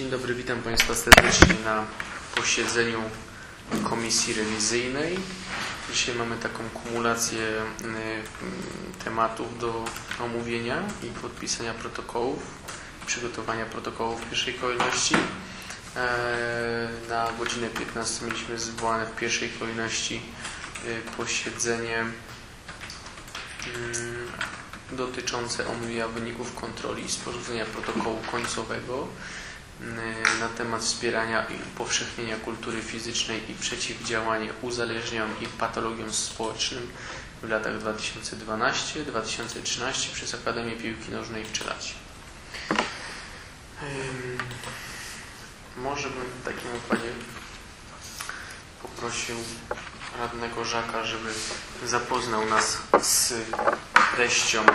Dzień dobry, witam Państwa serdecznie na posiedzeniu Komisji Rewizyjnej. Dzisiaj mamy taką kumulację tematów do omówienia i podpisania protokołów, przygotowania protokołów w pierwszej kolejności. Na godzinę 15 mieliśmy zwołane w pierwszej kolejności posiedzenie dotyczące omówienia wyników kontroli i sporządzenia protokołu końcowego na temat wspierania i upowszechnienia kultury fizycznej i przeciwdziałania uzależnieniom i patologiom społecznym w latach 2012-2013 przez Akademię Piłki Nożnej w Czelacie. Może bym w takim układzie poprosił radnego Żaka, żeby zapoznał nas z treścią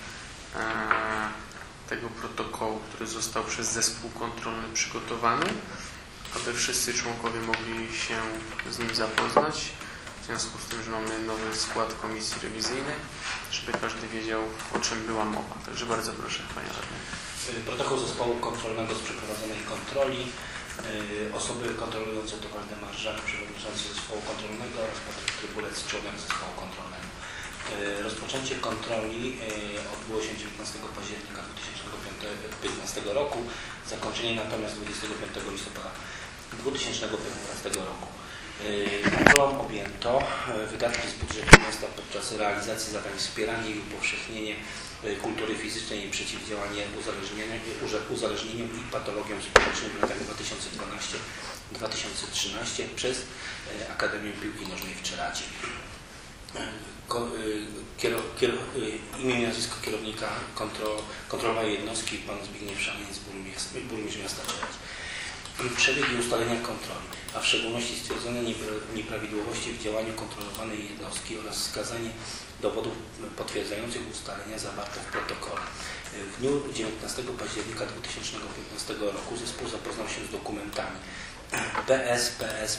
tego protokołu, który został przez zespół kontrolny przygotowany, aby wszyscy członkowie mogli się z nim zapoznać, w związku z tym, że mamy nowy skład komisji rewizyjnej, żeby każdy wiedział, o czym była mowa. Także bardzo proszę, Panie Radny. Protokół zespołu kontrolnego z przeprowadzonej kontroli. Osoby kontrolujące to Waldemar Żak, przewodniczący zespołu kontrolnego, oraz Patryk Trybulec, członek zespołu kontrolnego. Rozpoczęcie kontroli odbyło się 19 października 2015 roku, zakończenie natomiast 25 listopada 2015 roku. Kontrolą objęto wydatki z budżetu miasta podczas realizacji zadań wspieranie i upowszechnienie kultury fizycznej i przeciwdziałanie uzależnieniom i patologiom społecznym w latach 2012-2013 przez Akademię Piłki Nożnej w Czelacie. Imię i nazwisko kierownika kontrolowanej jednostki pan Zbigniew Szaniec, burmistrz miasta Czelać. Przebieg i ustalenia kontroli, a w szczególności stwierdzone nieprawidłowości w działaniu kontrolowanej jednostki oraz wskazanie dowodów potwierdzających ustalenia zawarte w protokole. W dniu 19 października 2015 roku zespół zapoznał się z dokumentami PS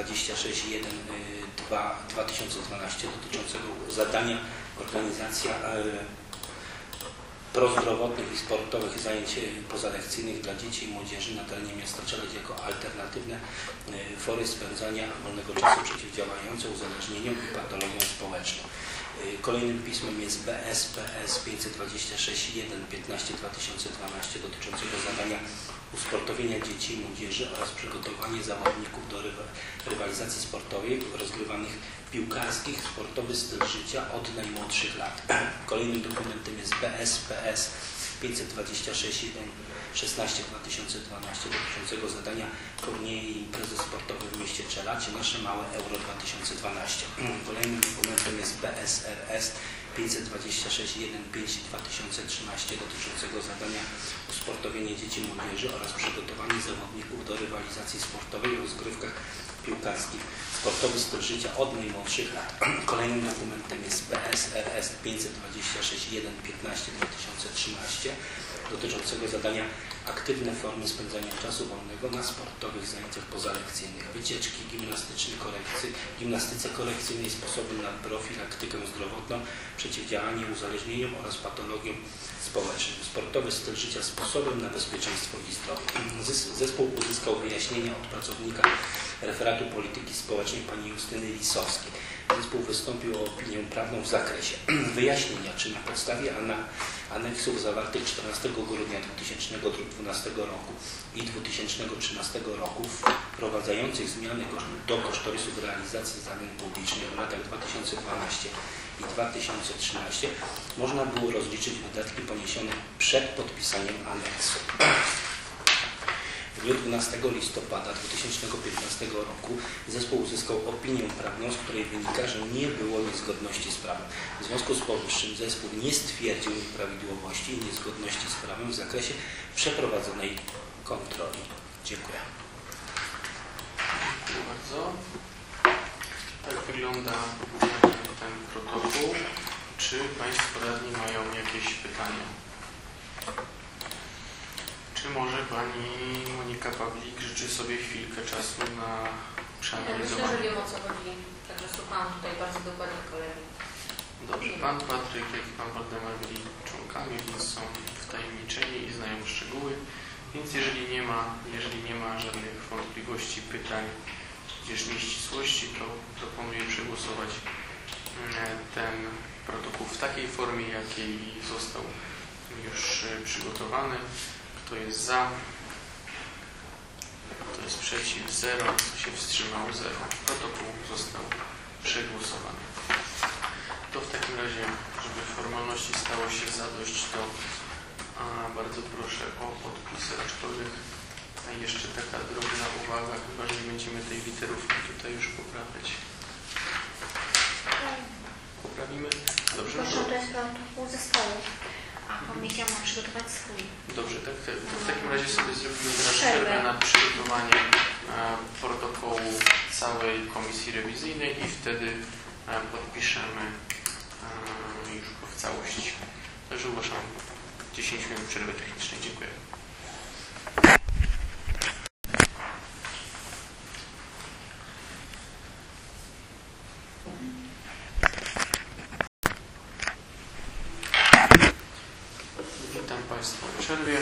526.1.2.2012 dotyczącego zadania organizacja prozdrowotnych i sportowych zajęć pozalekcyjnych dla dzieci i młodzieży na terenie miasta Czelać jako alternatywne fory spędzania wolnego czasu przeciwdziałające uzależnieniom i patologiom społecznym. Kolejnym pismem jest BSPS 526.1.15.2012 dotyczącego zadania usportowienia dzieci i młodzieży oraz przygotowanie zawodników do rywalizacji sportowej rozgrywanych piłkarskich, sportowy styl życia od najmłodszych lat. Kolejnym dokumentem jest BSPS 526.1.16.2012 dotyczącego zadania turnieju i imprezy sportowej w mieście Czelacie Nasze Małe Euro 2012. Kolejnym dokumentem jest BSRS 526.1.5.2013 dotyczącego zadania usportowienia dzieci i młodzieży oraz przygotowanie zawodników do rywalizacji sportowej w rozgrywkach piłkarskich, sportowy styl życia od najmłodszych lat. Kolejnym dokumentem jest BSRS 526.1.15.2013 dotyczącego zadania aktywne formy spędzania czasu wolnego na sportowych zajęciach pozalekcyjnych, wycieczki gimnastyce korekcyjnej, sposoby na profilaktykę zdrowotną, przeciwdziałanie uzależnieniom oraz patologiom społecznym, sportowy styl życia sposobem na bezpieczeństwo i zdrowie. Zespół uzyskał wyjaśnienia od pracownika referatu polityki społecznej pani Justyny Lisowskiej. Zespół wystąpił o opinię prawną w zakresie wyjaśnienia, czy na podstawie aneksów zawartych 14 grudnia 2012 roku i 2013 roku wprowadzających zmiany do kosztorysów realizacji zadań publicznych w latach 2012 i 2013 można było rozliczyć wydatki poniesione przed podpisaniem aneksu. W dniu 12 listopada 2015 roku zespół uzyskał opinię prawną, z której wynika, że nie było niezgodności z prawem. W związku z powyższym zespół nie stwierdził nieprawidłowości i niezgodności z prawem w zakresie przeprowadzonej kontroli. Dziękuję. Dziękuję bardzo. Tak wygląda ten protokół. Czy Państwo radni mają jakieś pytania? Czy może Pani Monika Pawlik życzy sobie chwilkę czasu na przeanalizowanie? Myślę, że wiem, o co chodzi. Także słuchałam tutaj bardzo dokładnie kolegi. Dobrze. Pan Patryk, jak i Pan Waldemar byli członkami, więc są wtajemniczeni i znają szczegóły. Więc jeżeli nie ma żadnych wątpliwości, pytań, tudzież nieścisłości, to proponuję przegłosować ten protokół w takiej formie, jakiej został już przygotowany. Kto jest za? Kto jest przeciw? 0. Kto się wstrzymał? 0. Protokół został przegłosowany. To w takim razie, żeby formalności stało się zadość, to bardzo proszę o podpisy, aczkolwiek jeszcze taka drobna uwaga, chyba że nie będziemy tej literówki tutaj już poprawiać. Poprawimy? Dobrze. Proszę, to jest protokół zespołu, a komisja ma przygotować swój. Dobrze, tak, w takim razie sobie zrobimy teraz przerwę na przygotowanie protokołu całej komisji rewizyjnej i wtedy podpiszemy już go w całości. Także ogłaszam 10 minut przerwy technicznej. Dziękuję. Witam Państwa w przerwie.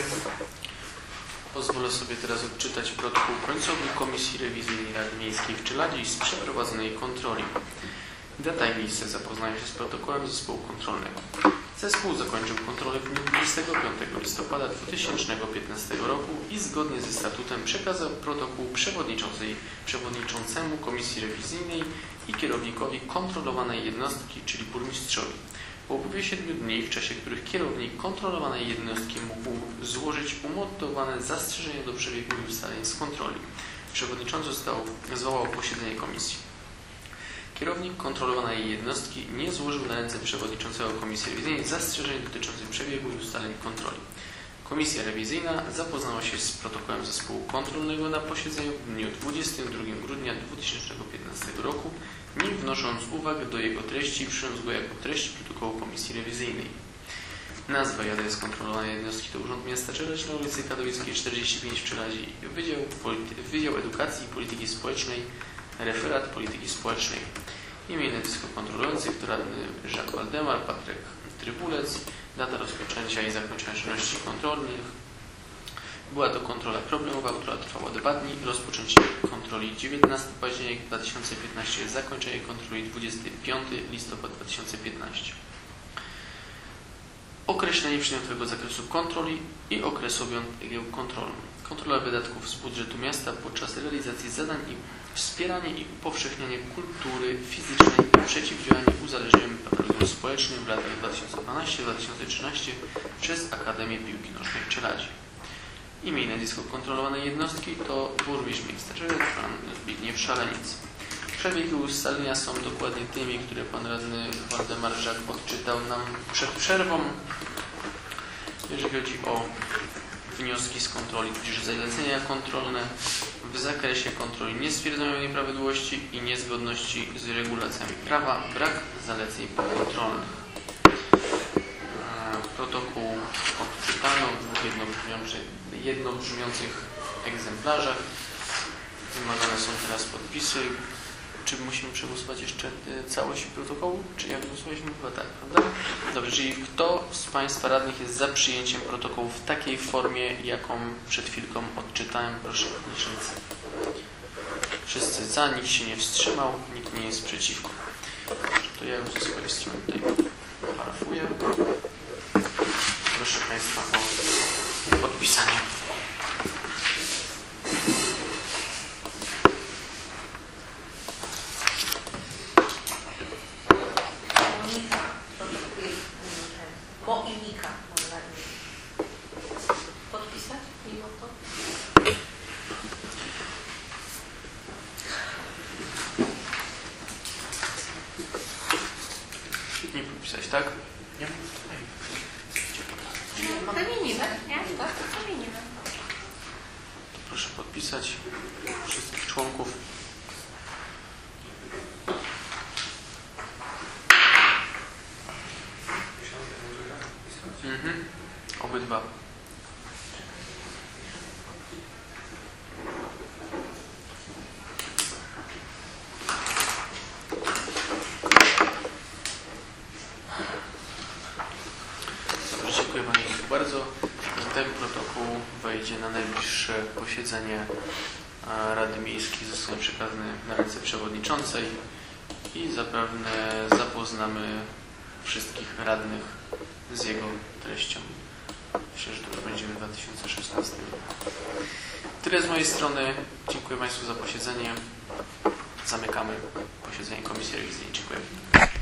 Pozwolę sobie teraz odczytać protokół końcowy Komisji Rewizyjnej Rady Miejskiej w Czeladzie z przeprowadzonej kontroli. Data i miejsce zapoznania się z protokołem zespołu kontrolnego. Zespół zakończył kontrolę w dniu 25 listopada 2015 roku i zgodnie ze statutem przekazał protokół przewodniczącemu Komisji Rewizyjnej i kierownikowi kontrolowanej jednostki, czyli burmistrzowi. Po upływie 7 dni, w czasie których kierownik kontrolowanej jednostki mógł złożyć umotywowane zastrzeżenia do przebiegu i ustaleń z kontroli, przewodniczący zwołał posiedzenie komisji. Kierownik kontrolowanej jednostki nie złożył na ręce przewodniczącego Komisji Rewizyjnej zastrzeżeń dotyczących przebiegu i ustaleń kontroli. Komisja Rewizyjna zapoznała się z protokołem zespołu kontrolnego na posiedzeniu w dniu 22 grudnia 2015 roku, nie wnosząc uwag do jego treści i przyjąc go jako treść protokołu Komisji Rewizyjnej. Nazwa i adres kontrolowanej jednostki to Urząd Miasta Czeladź na ulicy Katowickiej 45 w Czeladzie, Wydział Edukacji i Polityki Społecznej, Referat Polityki Społecznej. Imię i nazwisko kontrolujących to radny Jacques Waldemar, Patryk Trybulec. Data rozpoczęcia i zakończenia czynności kontrolnych. Była to kontrola problemowa, która trwała 2 dni. Rozpoczęcie kontroli 19 październik 2015, zakończenie kontroli 25 listopad 2015. Określenie przyjętego zakresu kontroli i okresu objętego kontrolą. Kontrola wydatków z budżetu miasta podczas realizacji zadań i wspieranie i upowszechnianie kultury fizycznej i przeciwdziałanie uzależnieniom patologii społecznym w latach 2012-2013 przez Akademię Piłki Nożnej w Czeladzie. Imię i nazwisko kontrolowanej jednostki to burmistrz miasta Czeladź, pan Zbigniew Szaleniec. Przebieg i ustalenia są dokładnie tymi, które pan radny Waldemar Żak odczytał nam przed przerwą. Jeżeli chodzi o wnioski z kontroli, tudzież zalecenia kontrolne, w zakresie kontroli nie stwierdzono nieprawidłowości i niezgodności z regulacjami prawa, brak zaleceń kontrolnych. Protokół odczytano w jednobrzmiących egzemplarzach. Wymagane są teraz podpisy. Czy musimy przegłosować jeszcze całość protokołu? Czy jak głosowaliśmy? Chyba tak, prawda? Dobrze, czyli kto z Państwa radnych jest za przyjęciem protokołu w takiej formie, jaką przed chwilką odczytałem? Proszę podnieść ręce. Wszyscy za, nikt się nie wstrzymał, nikt nie jest przeciwko. To ja już ze swojej strony tutaj parafuję. Proszę Państwa o podpisanie. Monika można podpisać mimo to? Nie podpisać, tak? Nie? Zamienimy, nie? Tak, zamienimy. Proszę podpisać wszystkich członków. Obydwa. Dobrze, dziękuję Pani bardzo. Ten protokół wejdzie na najbliższe posiedzenie Rady Miejskiej, zostanie przekazany na ręce przewodniczącej i zapewne zapoznamy wszystkich radnych z jego treścią. Myślę, że to będzie w 2016 roku. Tyle z mojej strony. Dziękuję Państwu za posiedzenie. Zamykamy posiedzenie Komisji Rewizyjnej. Dziękuję.